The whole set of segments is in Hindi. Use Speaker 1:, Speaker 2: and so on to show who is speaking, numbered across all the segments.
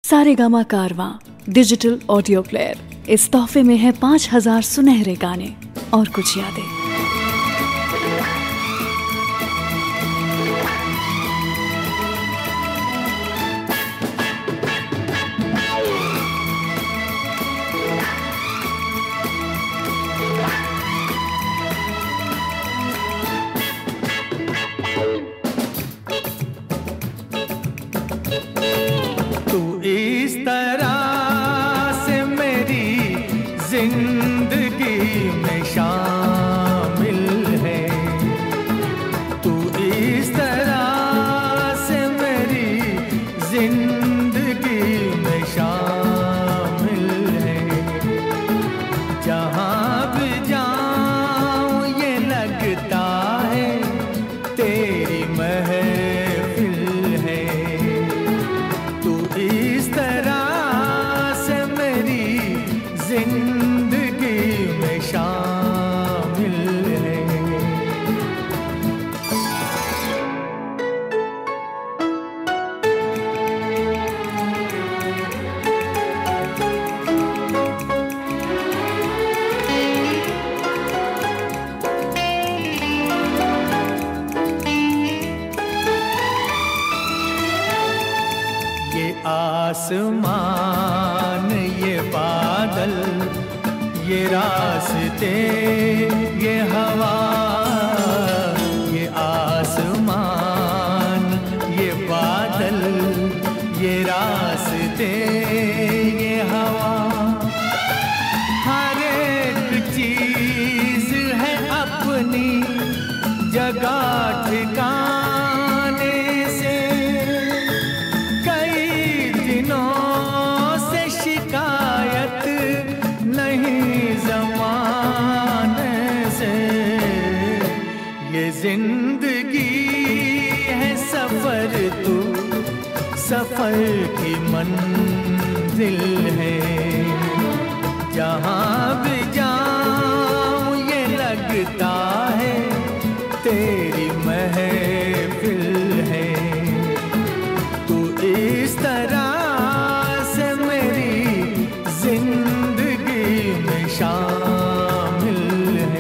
Speaker 1: सारेगामा कारवां डिजिटल ऑडियो प्लेयर। इस तोहफे में है 5000 सुनहरे गाने और कुछ यादें।
Speaker 2: इस तरह से मेरी जिंदगी में शामिल है, तू इस तरह से मेरी जिंदगी में शामिल है। जहाँ भी जाऊँ ये लगता है तेरी महफिल है। इस तरह से मेरी जिंदगी में शामिल है। ये आसमान, ये बादल, ये रास्ते, ये हवा। ये आसमान, ये बादल, ये रास्ते, ये हवा। हर एक चीज है अपनी जगह ठिकाने से। ये जिंदगी है सफर, तू सफर की मंजिल है। जहाँ भी जाऊँ ये लगता है तेरी महफिल है। तू इस तरह से मेरी जिंदगी में शामिल है।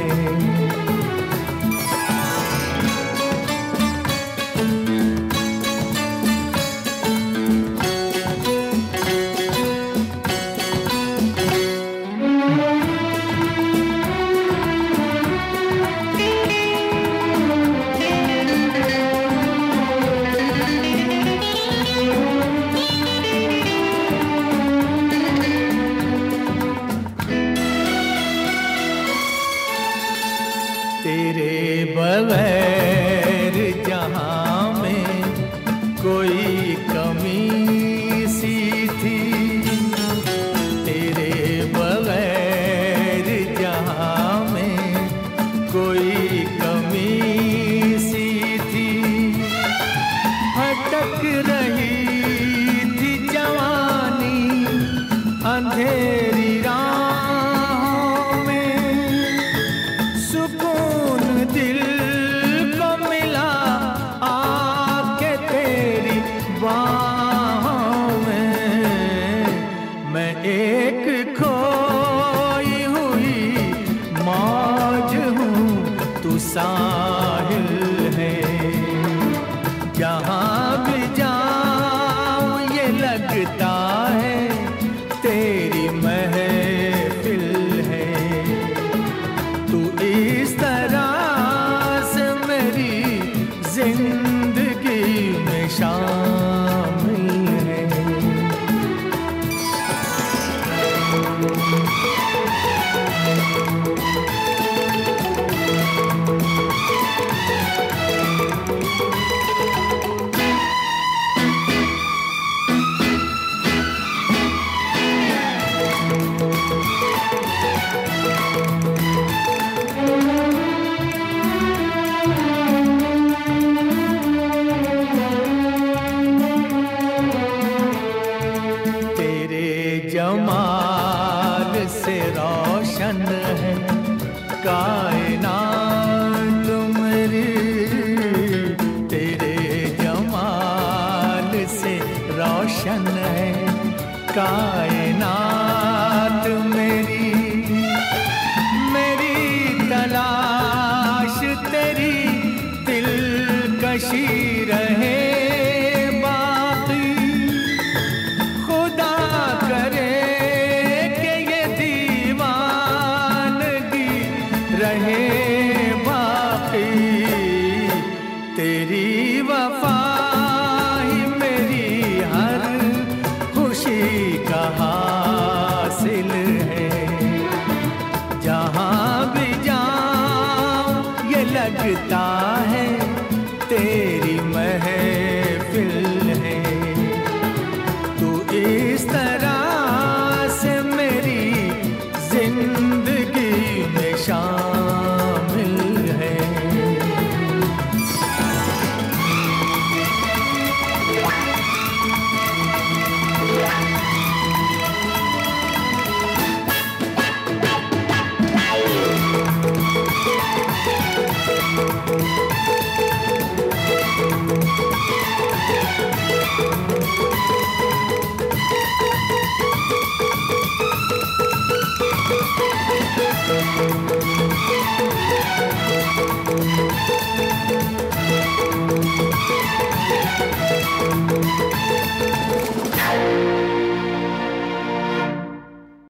Speaker 2: तेरे बगैर जहाँ में कोई कमी सी थी। तेरे बगैर जहाँ में कोई कमी सी थी। भटक रही थी जवानी अंधेरी राहों में। सुकून दिल को मिला आके तेरी बाहों में। मैं एक खोई हुई मौज हूँ, तू साहिल है। जहाँ भी जाऊँ ये लगता है तेरी महफिल है। तू इस तरह से मेरी जिंदगी में शामिल है। जमाल से रोशन है कायनात मेरी। तेरे जमाल से रोशन है कायनात मेरी तलाश तेरी दिलकशी रहे बाकी। खुदा करे कि ये दीवानगी रहे बाकी। तेरी वफा ही मेरी हर खुशी का हासिल है। जहाँ भी जाऊं ये लगता है तेरी महफिल है। तू इस तरह